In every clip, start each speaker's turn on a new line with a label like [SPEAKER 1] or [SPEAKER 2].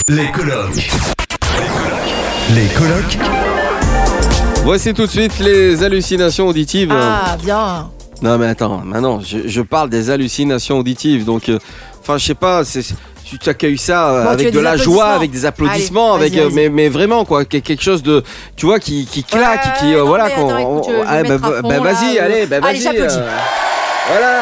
[SPEAKER 1] Les colocs. Les colocs.
[SPEAKER 2] Voici tout de suite les hallucinations auditives.
[SPEAKER 3] Ah, bien.
[SPEAKER 2] Non mais attends, maintenant je parle des hallucinations auditives, donc enfin je sais pas, tu accueilles ça
[SPEAKER 3] Bon,
[SPEAKER 2] avec de la joie, avec des applaudissements,
[SPEAKER 3] Allez,
[SPEAKER 2] avec
[SPEAKER 3] vas-y.
[SPEAKER 2] mais vraiment quoi, quelque chose de, tu vois, qui claque,
[SPEAKER 3] Ouais,
[SPEAKER 2] qui
[SPEAKER 3] non,
[SPEAKER 2] voilà
[SPEAKER 3] mais
[SPEAKER 2] quoi.
[SPEAKER 3] attends, écoute, je vais mettre à fond,
[SPEAKER 2] Vas-y,
[SPEAKER 3] là,
[SPEAKER 2] allez,
[SPEAKER 3] Allez,
[SPEAKER 2] vas-y.
[SPEAKER 3] j'applaudis.
[SPEAKER 2] Voilà.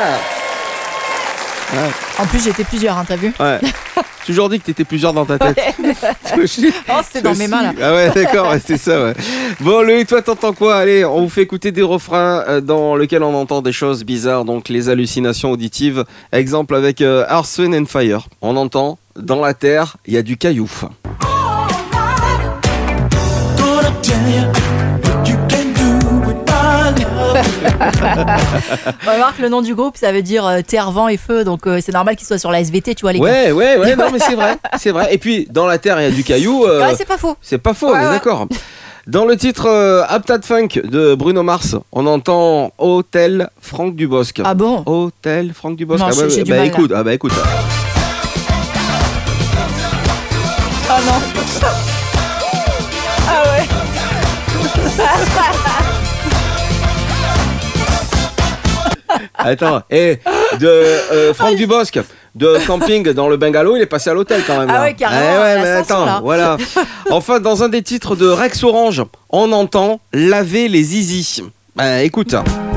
[SPEAKER 3] En plus, j'étais plusieurs, hein, t'as vu?
[SPEAKER 2] Ouais. Toujours dit que t'étais plusieurs dans ta tête.
[SPEAKER 3] Oh, c'était dans mes mains là.
[SPEAKER 2] Ah ouais, d'accord, ouais, c'est ça, ouais. Bon, Loïc, toi, t'entends quoi? Allez, on vous fait écouter des refrains dans lesquels on entend des choses bizarres, donc les hallucinations auditives. Exemple avec Earth, Wind and Fire. On entend, dans la terre, il y a du caillou.
[SPEAKER 3] On va voir que le nom du groupe, ça veut dire terre, vent et feu, donc c'est normal qu'il soit sur la SVT, tu vois les gars.
[SPEAKER 2] Ouais, non mais c'est vrai. Et puis, dans la terre, il y a du caillou.
[SPEAKER 3] Ouais, c'est pas faux.
[SPEAKER 2] C'est pas faux, on est d'accord. Dans le titre Aptat Funk de Bruno Mars, on entend Hôtel Franck Dubosc.
[SPEAKER 3] Ah bon?
[SPEAKER 2] Hôtel Franck Dubosc.
[SPEAKER 3] Non, j'ai du
[SPEAKER 2] bah,
[SPEAKER 3] mal,
[SPEAKER 2] écoute,
[SPEAKER 3] là.
[SPEAKER 2] écoute.
[SPEAKER 3] Ah non. Ah ouais.
[SPEAKER 2] Attends, et de Franck Dubosc de camping dans le bungalow, il est passé à l'hôtel quand même.
[SPEAKER 3] Ah
[SPEAKER 2] là.
[SPEAKER 3] ouais, carrément,
[SPEAKER 2] Ouais,
[SPEAKER 3] la
[SPEAKER 2] mais
[SPEAKER 3] chanson,
[SPEAKER 2] attends,
[SPEAKER 3] là.
[SPEAKER 2] voilà. Enfin, dans un des titres de Rex Orange, on entend laver les zizi. Écoute.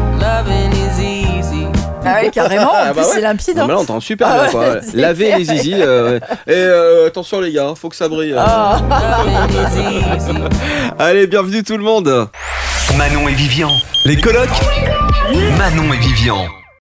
[SPEAKER 3] Ah ouais, carrément, en plus
[SPEAKER 2] ouais.
[SPEAKER 3] c'est limpide.
[SPEAKER 2] Non,
[SPEAKER 3] Hein.
[SPEAKER 2] mais là, on entend super
[SPEAKER 3] Ah
[SPEAKER 2] bien
[SPEAKER 3] ouais,
[SPEAKER 2] quoi.
[SPEAKER 3] c'est
[SPEAKER 2] Laver
[SPEAKER 3] clair.
[SPEAKER 2] les zizi. Et attention les gars, faut que ça brille.
[SPEAKER 3] Ah.
[SPEAKER 2] Allez, bienvenue tout le monde.
[SPEAKER 1] Manon et Vivian. Les colocs. Manon et Vivian.